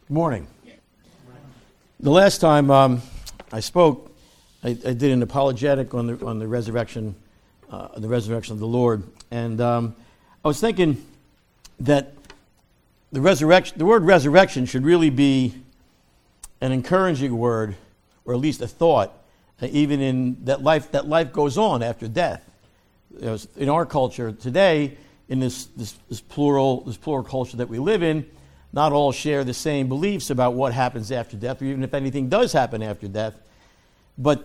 Good morning. The last time I spoke, I did an apologetic on the resurrection, of the Lord, and I was thinking that the word resurrection, should really be an encouraging word, or at least a thought, even in that life goes on after death. In our culture today, in this plural culture that we live in, not all share the same beliefs about what happens after death, or even if anything does happen after death. But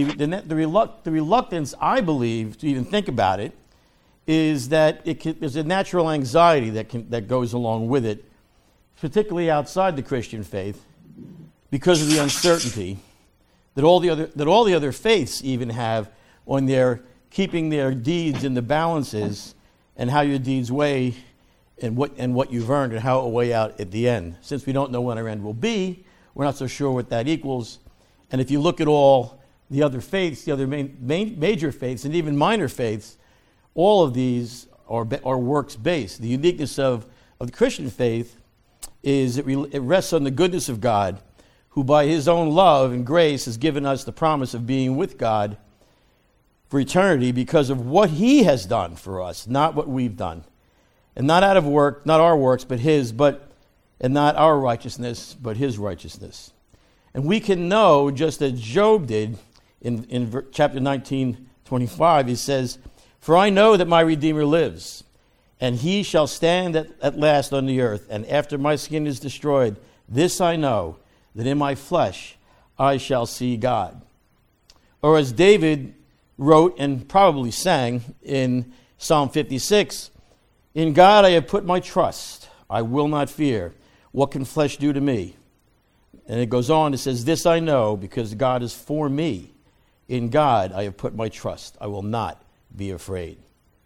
the reluctance, I believe, to even think about it, is that there's a natural anxiety that goes along with it, particularly outside the Christian faith, because of the uncertainty that all the other faiths even have on their keeping their deeds in the balances, and how your deeds weigh, and what you've earned, and how it will weigh out at the end. Since we don't know when our end will be, we're not so sure what that equals. And if you look at all the other faiths, the other major faiths, and even minor faiths, all of these are works-based. The uniqueness of the Christian faith is it rests on the goodness of God, who by his own love and grace has given us the promise of being with God for eternity because of what he has done for us, not what we've done. And not out of work, not our works, but his, and not our righteousness, but his righteousness. And we can know, just as Job did in chapter 19:25, he says, "For I know that my Redeemer lives, and he shall stand at last on the earth, and after my skin is destroyed, this I know, that in my flesh I shall see God." Or as David wrote and probably sang in Psalm 56, "In God I have put my trust. I will not fear. What can flesh do to me?" And it goes on, it says, "This I know, because God is for me. In God I have put my trust. I will not be afraid."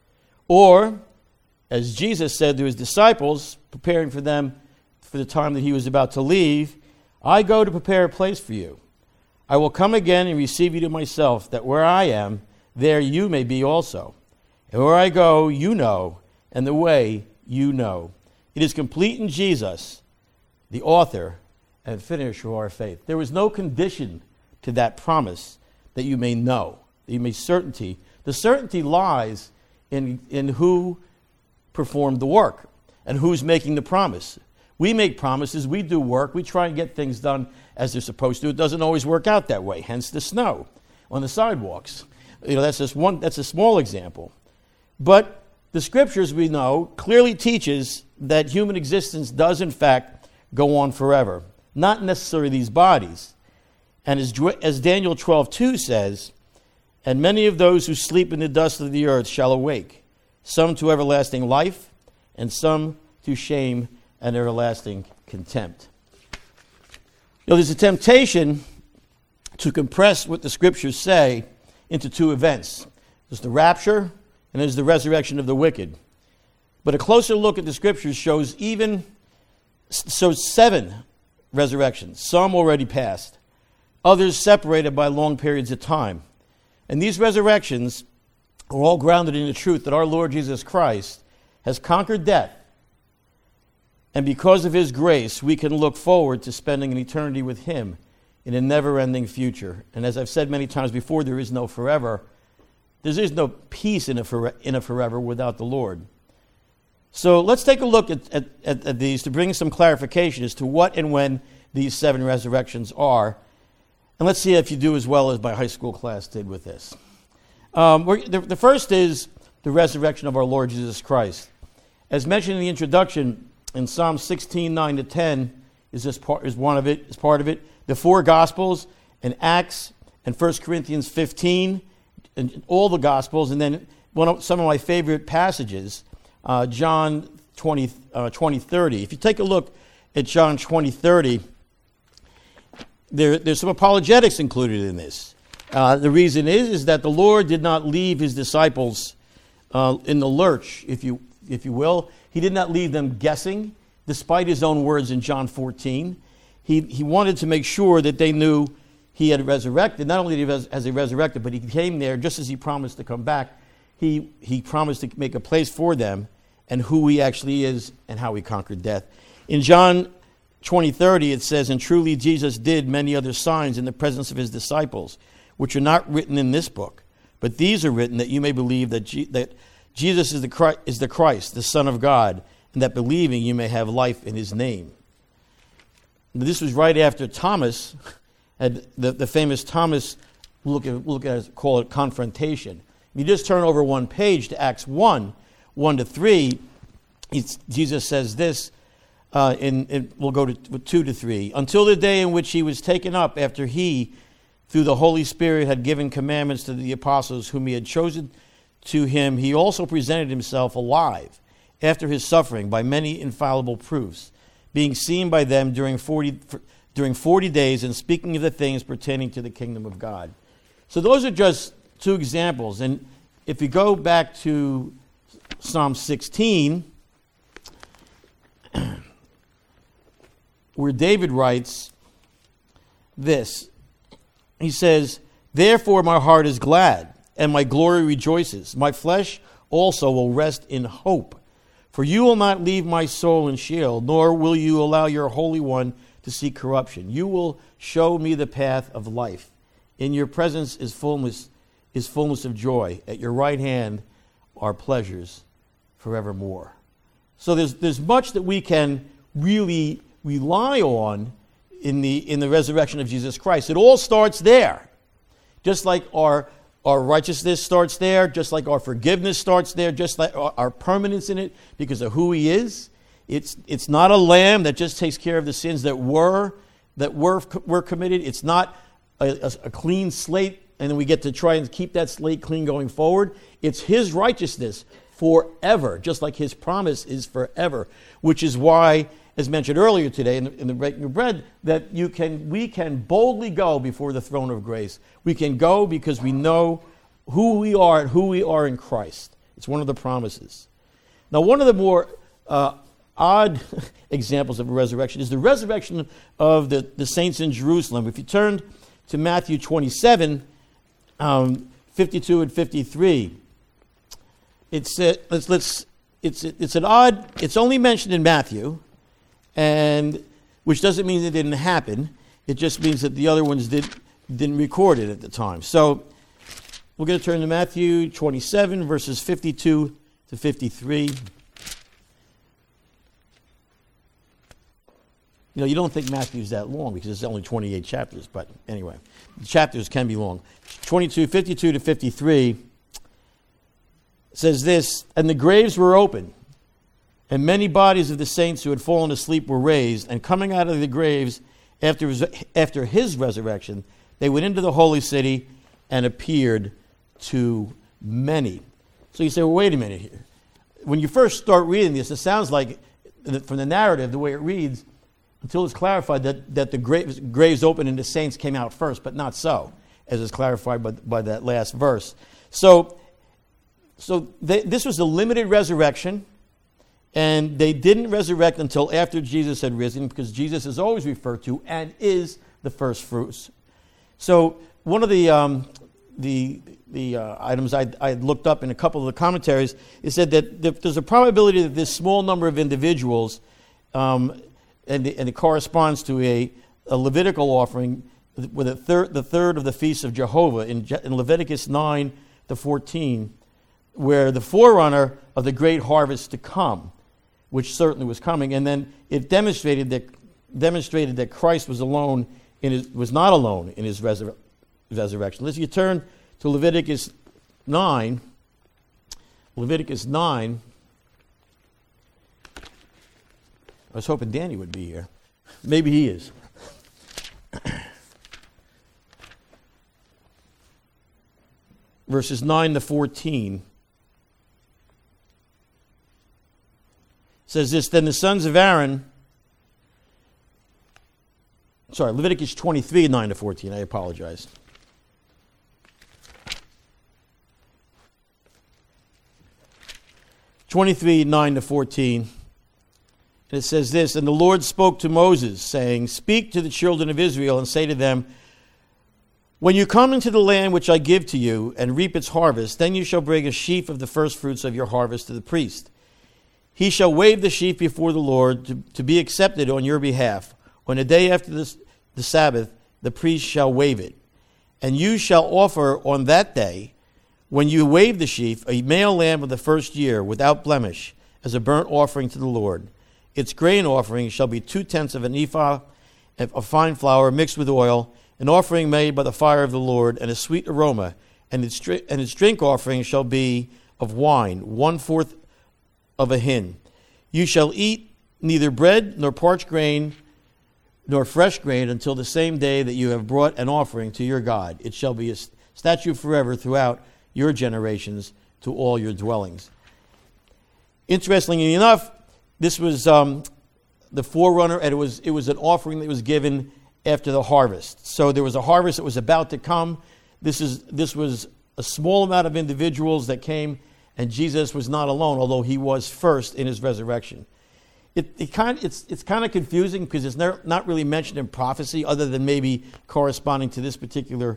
Or, as Jesus said to his disciples, preparing for them for the time that he was about to leave, "I go to prepare a place for you. I will come again and receive you to myself, that where I am, there you may be also. And where I go, you know, and the way you know." It is complete in Jesus, the author and finisher of our faith. There was no condition to that promise that you may know, that you may certainty. The certainty lies in who performed the work and who's making the promise. We make promises, we do work, we try and get things done as they're supposed to. It doesn't always work out that way, hence the snow on the sidewalks. That's a small example. But the scriptures, we know, clearly teaches that human existence does in fact go on forever. Not necessarily these bodies. And as Daniel 12:2 says, "And many of those who sleep in the dust of the earth shall awake, some to everlasting life, and some to shame and everlasting contempt." There's a temptation to compress what the scriptures say into two events. There's the rapture, and there's the resurrection of the wicked. But a closer look at the scriptures shows 7 resurrections, some already passed, others separated by long periods of time. And these resurrections are all grounded in the truth that our Lord Jesus Christ has conquered death. And because of his grace, we can look forward to spending an eternity with him in a never-ending future. And as I've said many times before, there is no forever. There is no peace in a forever without the Lord. So let's take a look at these to bring some clarification as to what and when these 7 resurrections are. And let's see if you do as well as my high school class did with this. The first is the resurrection of our Lord Jesus Christ. As mentioned in the introduction, in Psalm 16:9-10 is part of it. The 4 Gospels and Acts and 1 Corinthians 15 and all the Gospels, and then some of my favorite passages, John 20:30. If you take a look at John 20:30, there's some apologetics included in this. The reason is that the Lord did not leave his disciples in the lurch, if you will. He did not leave them guessing, despite his own words in John 14. He wanted to make sure that they knew he had resurrected. Not only has he resurrected, but he came there just as he promised to come back. He promised to make a place for them and who he actually is and how he conquered death. In John 20:30, it says, "And truly Jesus did many other signs in the presence of his disciples, which are not written in this book. But these are written that you may believe that Jesus is the Christ, the Son of God, and that believing you may have life in his name." This was right after Thomas had the famous Thomas, look at it, call it confrontation. If you just turn over one page to Acts 1:1-3, Jesus says this, we'll go to 2-3. "Until the day in which he was taken up, after he, through the Holy Spirit, had given commandments to the apostles whom he had chosen to him, he also presented himself alive after his suffering by many infallible proofs, being seen by them during 40 days and speaking of the things pertaining to the kingdom of God." So those are just two examples. And if you go back to Psalm 16, where David writes this, he says, "Therefore my heart is glad, and my glory rejoices. My flesh also will rest in hope. For you will not leave my soul in Sheol, nor will you allow your Holy One to see corruption. You will show me the path of life. In your presence is fullness of joy. At your right hand are pleasures forevermore." So there's much that we can really rely on in the resurrection of Jesus Christ. It all starts there. Just like our righteousness starts there, just like our forgiveness starts there, just like our permanence in it because of who he is. It's not a lamb that just takes care of the sins that were committed. It's not a clean slate, and then we get to try and keep that slate clean going forward. It's his righteousness forever, just like his promise is forever, which is why, as mentioned earlier today in the breaking of bread, that we can boldly go before the throne of grace. We can go because we know who we are and who we are in Christ. It's one of the promises. Now, one of the more odd examples of a resurrection is the resurrection of the saints in Jerusalem. If you turn to Matthew 27, 52 and 53, it's an odd. It's only mentioned in Matthew, and which doesn't mean it didn't happen. It just means that the other ones didn't record it at the time. So we're going to turn to Matthew 27, verses 52 to 53. You know, you don't think Matthew's that long because it's only 28 chapters, but anyway, the chapters can be long. 52 to 53 says this, "And the graves were opened, and many bodies of the saints who had fallen asleep were raised, and coming out of the graves after his resurrection, they went into the holy city and appeared to many." So you say, well, wait a minute here. When you first start reading this, it sounds like, from the narrative, the way it reads, until it's clarified that the graves opened and the saints came out first, but not so, as is clarified by that last verse. So this was a limited resurrection, and they didn't resurrect until after Jesus had risen, because Jesus is always referred to and is the first fruits. So one of the items I looked up in a couple of the commentaries, it said that there's a probability that this small number of individuals, and it corresponds to a Levitical offering with the third of the feast of Jehovah in Leviticus 9 to 14, where the forerunner of the great harvest to come, which certainly was coming, and then it demonstrated that Christ was not alone in his resurrection. Let's turn to Leviticus 9. Leviticus 9. I was hoping Danny would be here. Maybe he is. Verses 9 to 14. Says this, "Then the sons of Aaron," Leviticus 23, 9 to 14, I apologize. "23, 9 to 14. And it says this, "And the Lord spoke to Moses, saying, Speak to the children of Israel and say to them, When you come into the land which I give to you and reap its harvest, then you shall bring a sheaf of the firstfruits of your harvest to the priest. He shall wave the sheaf before the Lord to be accepted on your behalf. On the day after the Sabbath, the priest shall wave it. And you shall offer on that day, when you wave the sheaf, a male lamb of the first year, without blemish, as a burnt offering to the Lord. Its grain offering shall be 2/10 of an ephah of fine flour mixed with oil, an offering made by the fire of the Lord, and a sweet aroma. And its drink offering shall be of wine, 1/4 of a hin. You shall eat neither bread nor parched grain nor fresh grain until the same day that you have brought an offering to your God. It shall be a statute forever throughout your generations to all your dwellings. Interestingly enough, this was the forerunner, and it was an offering that was given after the harvest. So there was a harvest that was about to come. This was a small amount of individuals that came, and Jesus was not alone, although he was first in his resurrection. It's kind of confusing because it's not really mentioned in prophecy, other than maybe corresponding to this particular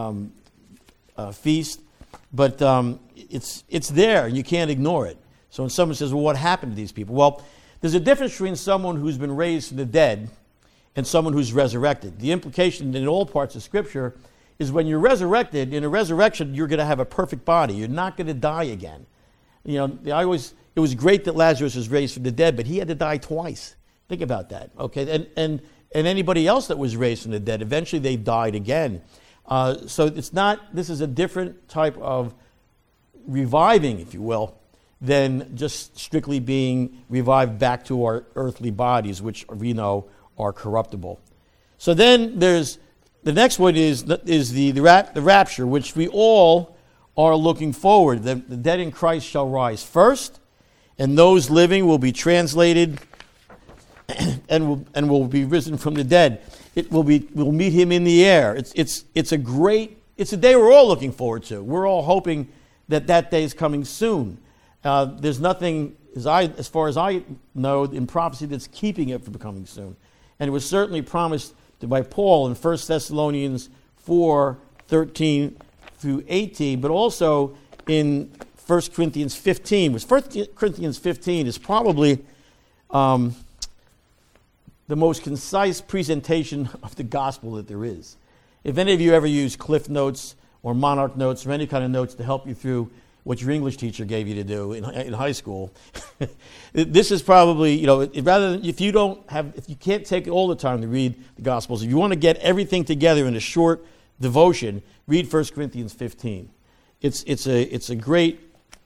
feast. But it's there, and you can't ignore it. So when someone says, well, what happened to these people? Well, there's a difference between someone who's been raised from the dead and someone who's resurrected. The implication in all parts of Scripture is when you're resurrected, in a resurrection, you're going to have a perfect body. You're not going to die again. You know, it was great that Lazarus was raised from the dead, but he had to die twice. Think about that, okay? And anybody else that was raised from the dead, eventually they died again. So this is a different type of reviving, if you will, than just strictly being revived back to our earthly bodies, which we know are corruptible. So then there's the next one is the rapture, which we all are looking forward. The dead in Christ shall rise first, and those living will be translated and will be risen from the dead. We'll meet him in the air. It's a day we're all looking forward to. We're all hoping that day is coming soon. There's nothing, as far as I know, in prophecy that's keeping it from coming soon. And it was certainly promised by Paul in 1 Thessalonians 4:13 through 18, but also in 1 Corinthians 15. 1 Corinthians 15 is probably the most concise presentation of the gospel that there is. If any of you ever use Cliff Notes or Monarch Notes or any kind of notes to help you through what your English teacher gave you to do in high school, this is probably, if you can't take all the time to read the Gospels, if you want to get everything together in a short devotion, read 1 Corinthians 15. It's a great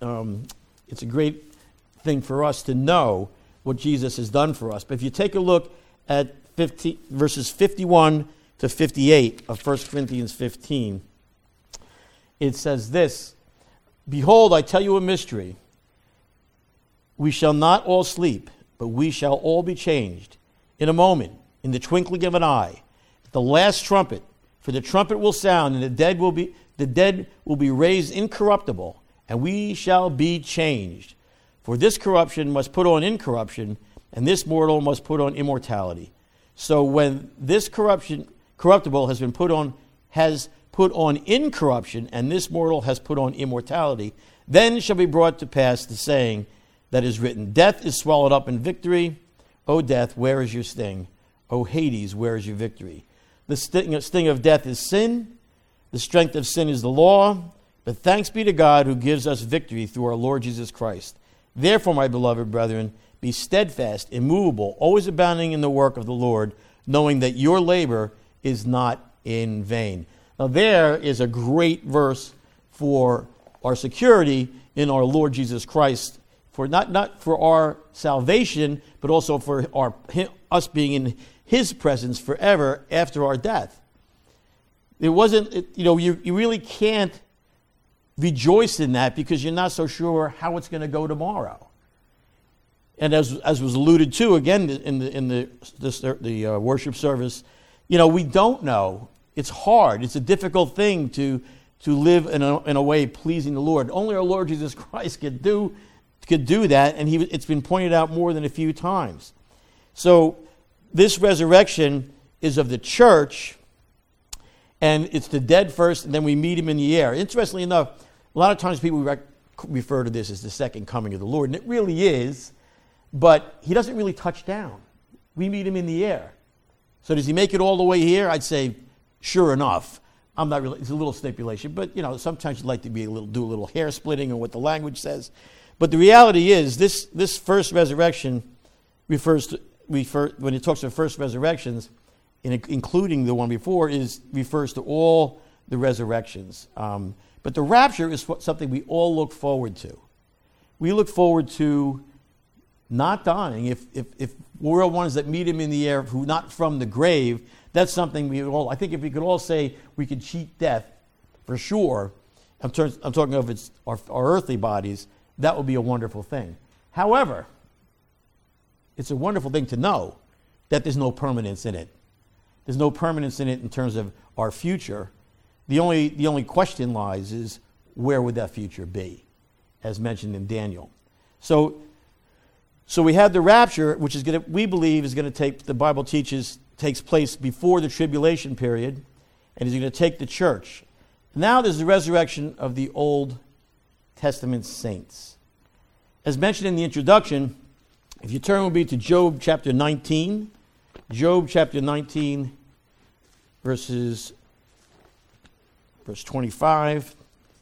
thing for us to know what Jesus has done for us. But if you take a look at verses 51 to 58 of 1 Corinthians 15, it says this: Behold, I tell you a mystery. We shall not all sleep, but we shall all be changed in a moment, in the twinkling of an eye, at the last trumpet. For the trumpet will sound, and the dead will be raised incorruptible, and we shall be changed. For this corruption must put on incorruption, and this mortal must put on immortality. So when this corruptible has put on incorruption, and this mortal has put on immortality, then shall be brought to pass the saying that is written, Death is swallowed up in victory. O death, where is your sting? O Hades, where is your victory? The sting of death is sin. The strength of sin is the law. But thanks be to God who gives us victory through our Lord Jesus Christ. Therefore, my beloved brethren, be steadfast, immovable, always abounding in the work of the Lord, knowing that your labor is not in vain. Now there is a great verse for our security in our Lord Jesus Christ, for not for our salvation, but also for us being in His presence forever after our death. You really can't rejoice in that because you're not so sure how it's going to go tomorrow. And as was alluded to again in the worship service, we don't know. It's hard. It's a difficult thing to live in a way pleasing the Lord. Only our Lord Jesus Christ could do that, and it's been pointed out more than a few times. So this resurrection is of the church, and it's the dead first, and then we meet Him in the air. Interestingly enough, a lot of times people refer to this as the second coming of the Lord, and it really is. but he doesn't really touch down. We meet him in the air. So does he make it all the way here? I'd say, sure enough. I'm not really, it's a little stipulation, but sometimes you'd like to do a little hair splitting on what the language says. But the reality is, this first resurrection when it talks of first resurrections, including the one before, refers to all the resurrections. But the rapture is something we all look forward to. We look forward to not dying. If we're ones that meet him in the air, who not from the grave, that's something I think if we could all say we could cheat death, for sure, I'm talking of our earthly bodies, that would be a wonderful thing. However, it's a wonderful thing to know that there's no permanence in it. There's no permanence in it in terms of our future. The only question lies is, where would that future be, as mentioned in Daniel? So we have the rapture, which is we believe is going to take, the Bible teaches, takes place before the tribulation period, and is going to take the church. Now there's the resurrection of the Old Testament saints. As mentioned in the introduction, if you turn with me to Job chapter 19, verse 25.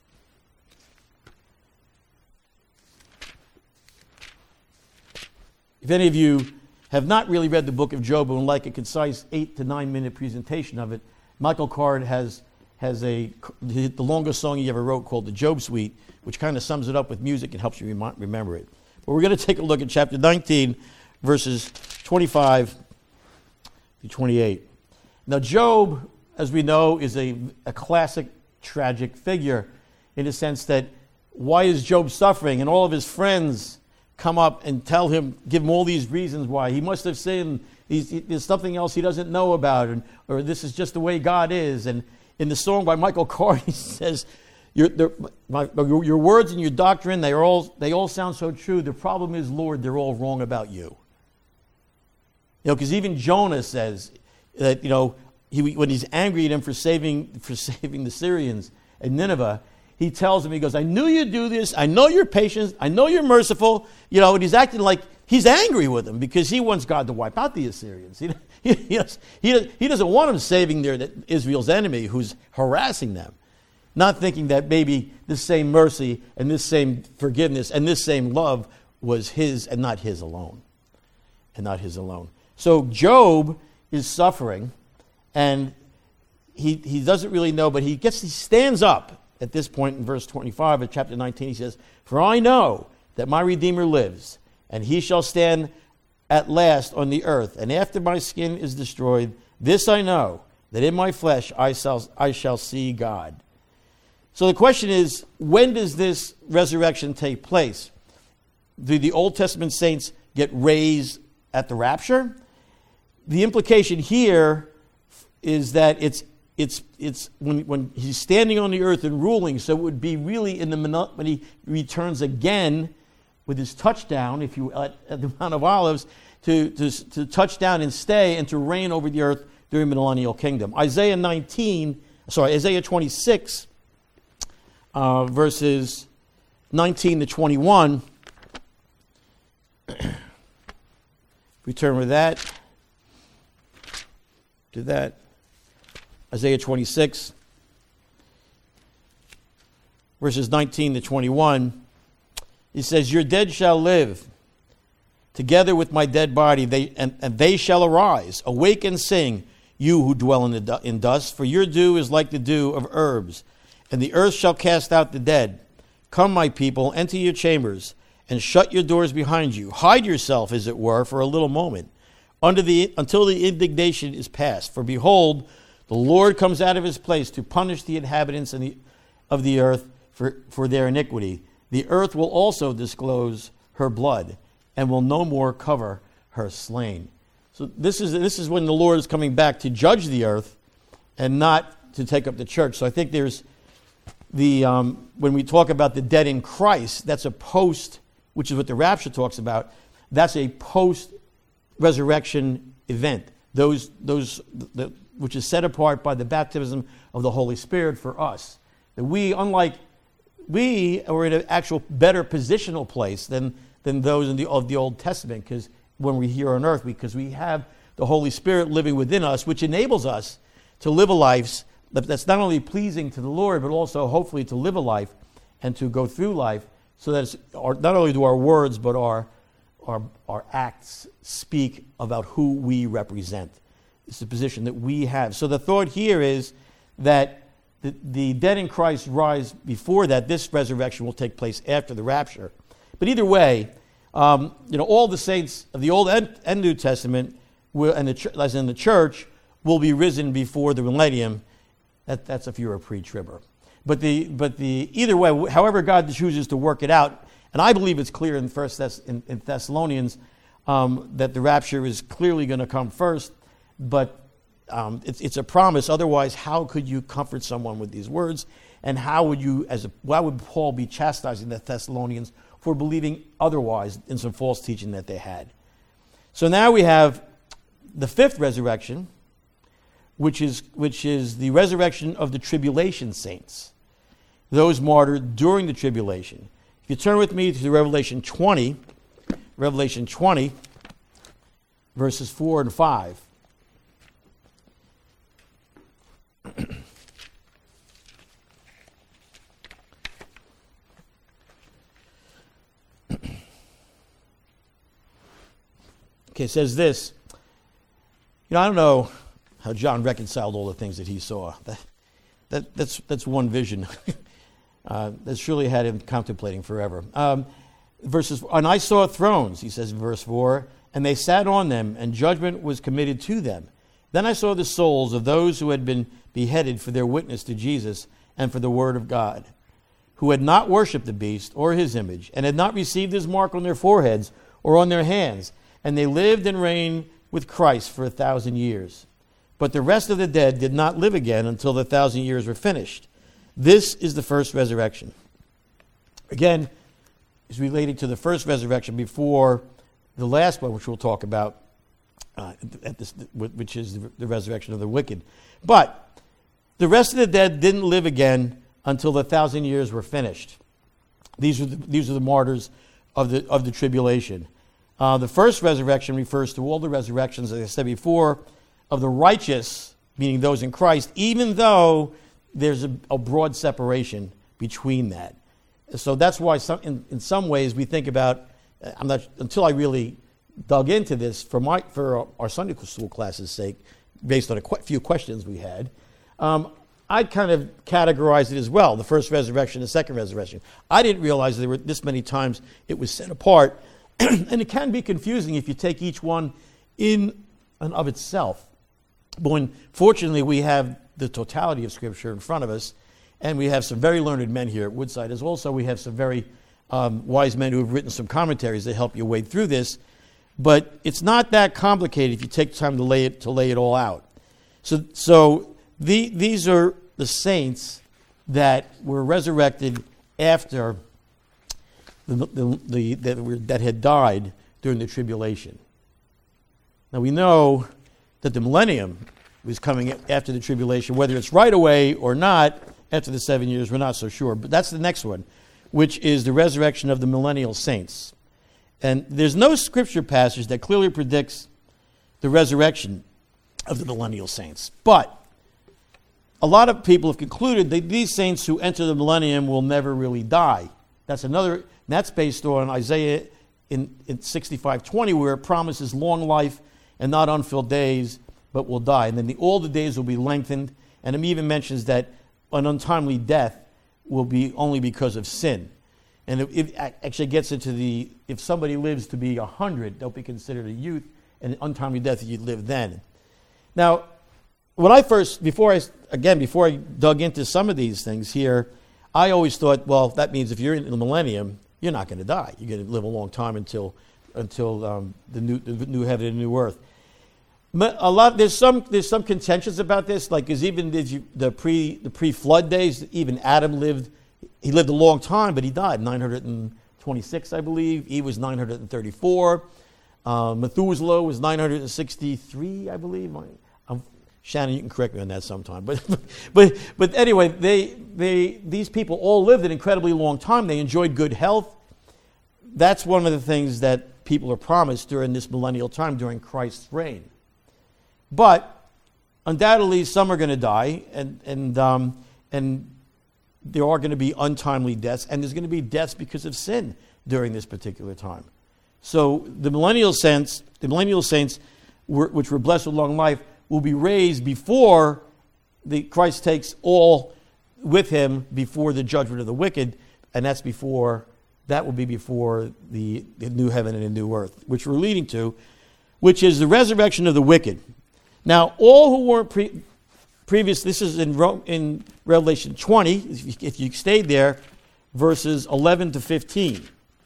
If any of you have not really read the book of Job and would like a concise 8 to 9 minute presentation of it, Michael Card has the longest song he ever wrote called the Job Suite, which kind of sums it up with music and helps you remember it. But we're going to take a look at chapter 19, verses 25 to 28. Now, Job, as we know, is a classic tragic figure in the sense that why is Job suffering? And all of his friends come up and give him all these reasons why. He must have sinned. There's something else he doesn't know about, or this is just the way God is. And in the song by Michael Card, he says, your words and your doctrine, they all sound so true. The problem is, Lord, they're all wrong about you. Because even Jonah says that, when he's angry at him for saving the Syrians at Nineveh, he tells him, he goes, I knew you'd do this. I know you're patient. I know you're merciful. And he's acting like he's angry with him because he wants God to wipe out the Assyrians. He doesn't want them saving Israel's enemy who's harassing them. Not thinking that maybe this same mercy and this same forgiveness and this same love was his and not his alone. So Job is suffering, and he doesn't really know, but he stands up. At this point in verse 25 of chapter 19, he says, For I know that my Redeemer lives, and he shall stand at last on the earth. And after my skin is destroyed, this I know, that in my flesh I shall see God. So the question is, when does this resurrection take place? Do the Old Testament saints get raised at the rapture? The implication here is that it's when he's standing on the earth and ruling, so it would be really when he returns again with his touchdown, if you at the Mount of Olives, to touch down and stay and to reign over the earth during the millennial kingdom. Isaiah 26, verses 19 to 21. We turn with that to that. Isaiah 26, verses 19 to 21, he says, Your dead shall live, together with my dead body, and they shall arise. Awake and sing, you who dwell in dust, for your dew is like the dew of herbs, and the earth shall cast out the dead. Come, my people, enter your chambers, and shut your doors behind you. Hide yourself, as it were, for a little moment, until the indignation is past. For behold, the Lord comes out of his place to punish the inhabitants of the earth for their iniquity. The earth will also disclose her blood and will no more cover her slain. So this is when the Lord is coming back to judge the earth and not to take up the church. So I think there's when we talk about the dead in Christ, that's a post, which is what the rapture talks about. That's a post-resurrection event. Which is set apart by the baptism of the Holy Spirit for us. That we are in an actual better positional place than than those of the Old Testament, because when we're here on earth, because we have the Holy Spirit living within us, which enables us to live a life that's not only pleasing to the Lord, but also hopefully to live a life and to go through life so that not only do our words, but our acts speak about who we represent. It's the position that we have. So the thought here is that the dead in Christ rise before that. This resurrection will take place after the rapture. But either way, all the saints of the Old and New Testament, as in the church, will be risen before the millennium. That's if you're a pre-tribber. But either way, however God chooses to work it out, and I believe it's clear in Thessalonians that the rapture is clearly going to come first, but it's a promise. Otherwise, how could you comfort someone with these words? And why would Paul be chastising the Thessalonians for believing otherwise in some false teaching that they had? So now we have the fifth resurrection, which is the resurrection of the tribulation saints, those martyred during the tribulation. If you turn with me to Revelation 20, verses 4 and 5. Okay, it says this. I don't know how John reconciled all the things that he saw. That's one vision. That's surely had him contemplating forever. And I saw thrones, he says in verse 4, and they sat on them, and judgment was committed to them. Then I saw the souls of those who had been beheaded for their witness to Jesus and for the word of God, who had not worshipped the beast or his image, and had not received his mark on their foreheads or on their hands. And they lived and reigned with Christ for 1,000 years. But the rest of the dead did not live again until the 1,000 years were finished. This is the first resurrection. Again, it's related to the first resurrection before the last one, which we'll talk about, which is the resurrection of the wicked. But the rest of the dead didn't live again until the 1,000 years were finished. These are the martyrs of the tribulation. The first resurrection refers to all the resurrections, as I said before, of the righteous, meaning those in Christ, even though there's a broad separation between that. So that's why in some ways we think about, until I really dug into this for our Sunday school class's sake, based on a few questions we had, I kind of categorized it as well, the first resurrection, the second resurrection. I didn't realize there were this many times it was set apart, and it can be confusing if you take each one in and of itself. But when, fortunately, we have the totality of Scripture in front of us, and we have some very learned men here at Woodside, as also we have some very wise men who have written some commentaries that help you wade through this. But it's not that complicated if you take time to lay it all out. So these are the saints that were resurrected after that had died during the tribulation. Now we know that the millennium was coming after the tribulation. Whether it's right away or not, after the 7 years, we're not so sure. But that's the next one, which is the resurrection of the millennial saints. And there's no scripture passage that clearly predicts the resurrection of the millennial saints. But a lot of people have concluded that these saints who enter the millennium will never really die. That's based on Isaiah in 65:20, where it promises long life and not unfilled days, but will die. And then all the days will be lengthened. And it even mentions that an untimely death will be only because of sin. And it actually gets into if somebody lives to be 100, they'll be considered a youth, and untimely death, you'd live then. Now, before I dug into some of these things here, I always thought, well, that means if you're in the millennium, you're not going to die. You're going to live a long time until the new heaven and new earth. But there's some contentions about this, like because even the pre-flood days, even Adam lived. He lived a long time, but he died 926, I believe. Eve was 934. Methuselah was 963, I believe. Shannon, you can correct me on that sometime. But anyway, these people all lived an incredibly long time. They enjoyed good health. that's one of the things that people are promised during this millennial time, during Christ's reign. But undoubtedly, some are going to die, and there are going to be untimely deaths, and there's going to be deaths because of sin during this particular time. So the millennial saints, which were blessed with long life, will be raised before Christ takes all with him before the judgment of the wicked, and that will be before the new heaven and the new earth, which we're leading to, which is the resurrection of the wicked. Now, all who weren't previous, this is in Revelation 20, if you stayed there, verses 11 to 15.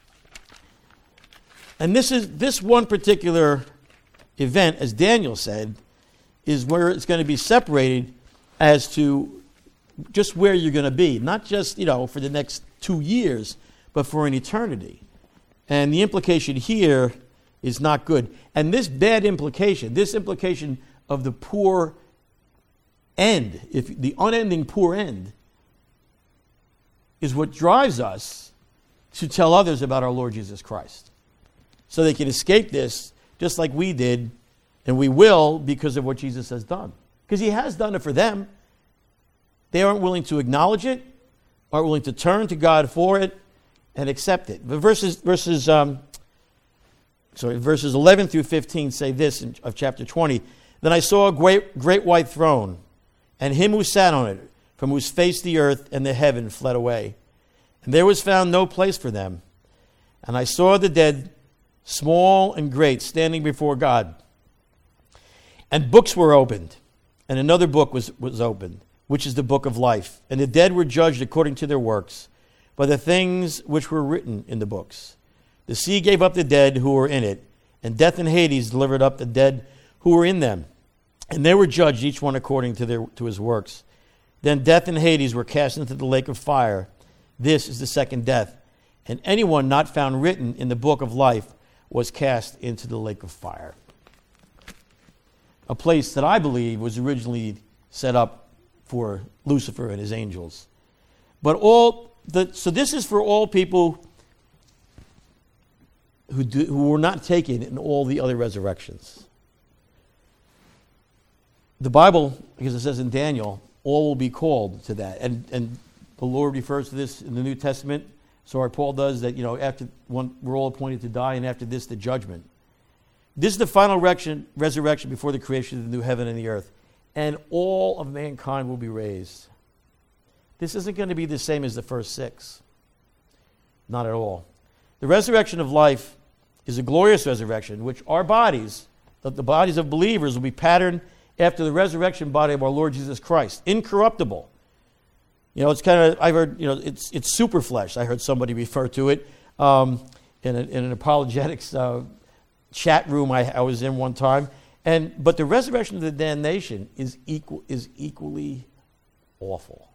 And this one particular event, as Daniel said, is where it's going to be separated as to just where you're going to be, not just, for the next 2 years, but for an eternity. And the implication here is not good. And this bad implication, of the poor end, if the unending poor end, is what drives us to tell others about our Lord Jesus Christ. So they can escape this just like we did, and we will because of what Jesus has done. Because he has done it for them. They aren't willing to acknowledge it, aren't willing to turn to God for it, and accept it. But verses 11 through 15 say this of chapter 20. Then I saw a great white throne, and him who sat on it, from whose face the earth and the heaven fled away. And there was found no place for them. And I saw the dead, small and great, standing before God. And books were opened, and another book was opened, which is the book of life. And the dead were judged according to their works, by the things which were written in the books. The sea gave up the dead who were in it, and death and Hades delivered up the dead who were in them. And they were judged, each one according to his works. Then death and Hades were cast into the lake of fire. This is the second death. And anyone not found written in the book of life was cast into the lake of fire. A place that I believe was originally set up for Lucifer and his angels. But so this is for all people who were not taken in all the other resurrections. The Bible, because it says in Daniel, all will be called to that. And the Lord refers to this in the New Testament. So Paul does that, after we're all appointed to die, and after this, the judgment. This is the final resurrection before the creation of the new heaven and the earth. And all of mankind will be raised. This isn't going to be the same as the first 6. Not at all. The resurrection of life is a glorious resurrection, which our bodies, the bodies of believers, will be patterned after the resurrection body of our Lord Jesus Christ. Incorruptible. It's kind of, I've heard, it's super flesh. I heard somebody refer to it in an apologetics chat room I was in one time. But the resurrection of the damnation is equally awful.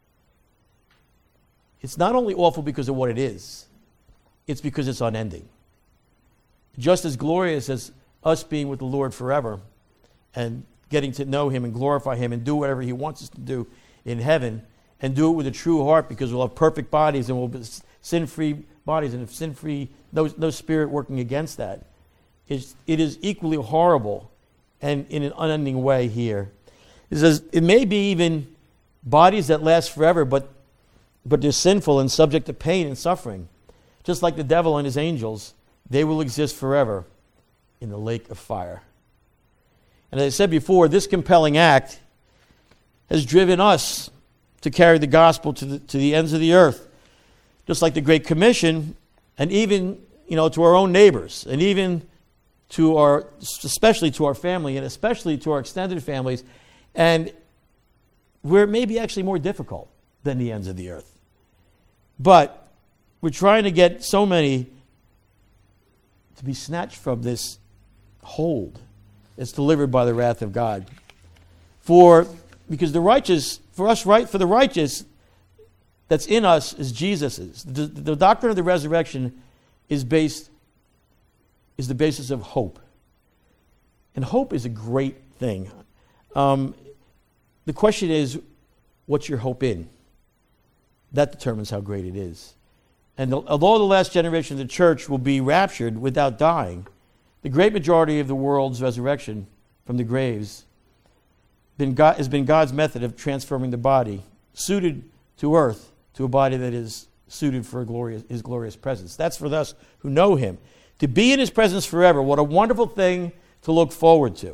It's not only awful because of what it is, it's because it's unending. Just as glorious as us being with the Lord forever and getting to know him and glorify him and do whatever he wants us to do in heaven, and do it with a true heart, because we'll have perfect bodies and we'll be sin-free bodies, and if sin-free, no spirit working against that. It is equally horrible and in an unending way here. It says, it may be even bodies that last forever, but they're sinful and subject to pain and suffering. Just like the devil and his angels, they will exist forever in the lake of fire. And as I said before, this compelling act has driven us to carry the gospel to the ends of the earth. Just like the Great Commission, and even, to our own neighbors, and even especially to our family, and especially to our extended families, and where it may be actually more difficult than the ends of the earth. But we're trying to get so many to be snatched from this hold that's delivered by the wrath of God. Because the righteous, for the righteous that's in us is Jesus's. The doctrine of the resurrection is the basis of hope. And hope is a great thing. The question is, what's your hope in? That determines how great it is. And although the last generation of the church will be raptured without dying, the great majority of the world's resurrection from the graves has been God's method of transforming the body, suited to earth, to a body that is suited for his glorious presence. That's for us who know him. To be in his presence forever, what a wonderful thing to look forward to.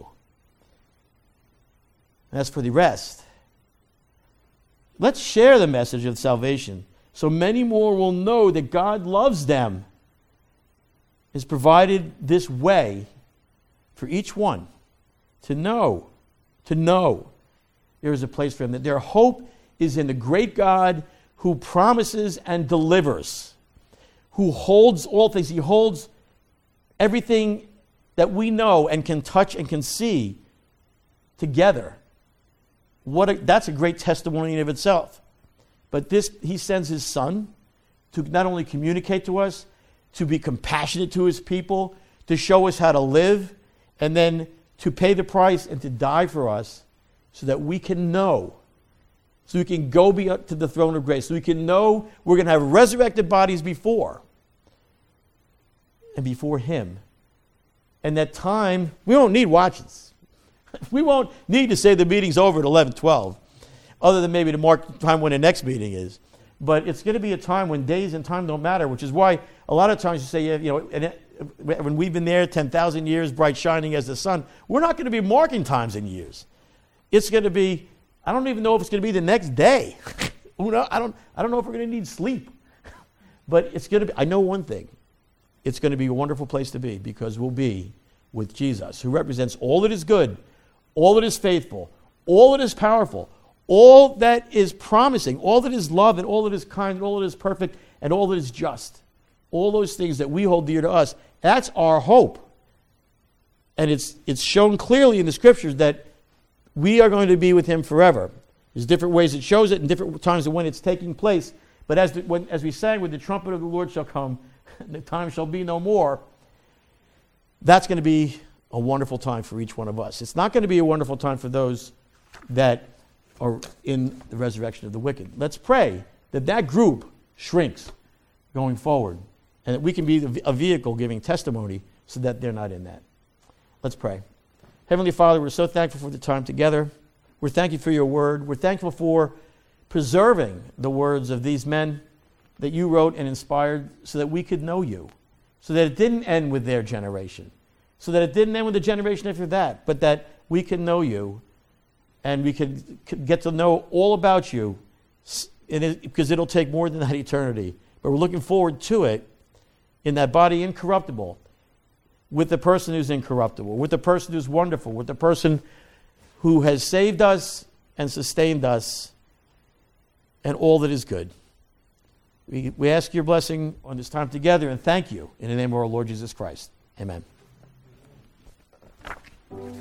And as for the rest, let's share the message of salvation so many more will know that God loves them, has provided this way for each one to know there is a place for them, that their hope is in the great God who promises and delivers, who holds all things. He holds everything that we know and can touch and can see together. That's a great testimony in of itself. But he sends his son to not only communicate to us, to be compassionate to his people, to show us how to live, and then to pay the price and to die for us so that we can know, so we can go to the throne of grace, so we can know we're going to have resurrected bodies before him. And that time, we won't need watches. We won't need to say the meeting's over at 11:12, other than maybe to mark the time when the next meeting is. But it's going to be a time when days and time don't matter, which is why a lot of times you say, when we've been there 10,000 years, bright shining as the sun, we're not going to be marking times in years. It's going to be, I don't even know if it's going to be the next day. I don't know if we're going to need sleep. But it's going to be, I know one thing. It's going to be a wonderful place to be, because we'll be with Jesus, who represents all that is good, all that is faithful, all that is powerful, all that is promising, all that is love, and all that is kind, and all that is perfect, and all that is just. All those things that we hold dear to us, that's our hope. And it's shown clearly in the Scriptures that we are going to be with him forever. There's different ways it shows it and different times of when it's taking place. But as we sang, when the trumpet of the Lord shall come, the time shall be no more, that's going to be a wonderful time for each one of us. It's not going to be a wonderful time for those that are in the resurrection of the wicked. Let's pray that group shrinks going forward, and that we can be a vehicle giving testimony so that they're not in that. Let's pray. Heavenly Father, we're so thankful for the time together. We're thankful for your word. We're thankful for preserving the words of these men that you wrote and inspired so that we could know you, so that it didn't end with their generation, so that it didn't end with the generation after that, but that we can know you and we could get to know all about you, because it'll take more than that eternity. But we're looking forward to it in that body incorruptible, with the person who's incorruptible, with the person who's wonderful, with the person who has saved us and sustained us and all that is good. We ask your blessing on this time together and thank you in the name of our Lord Jesus Christ. Amen.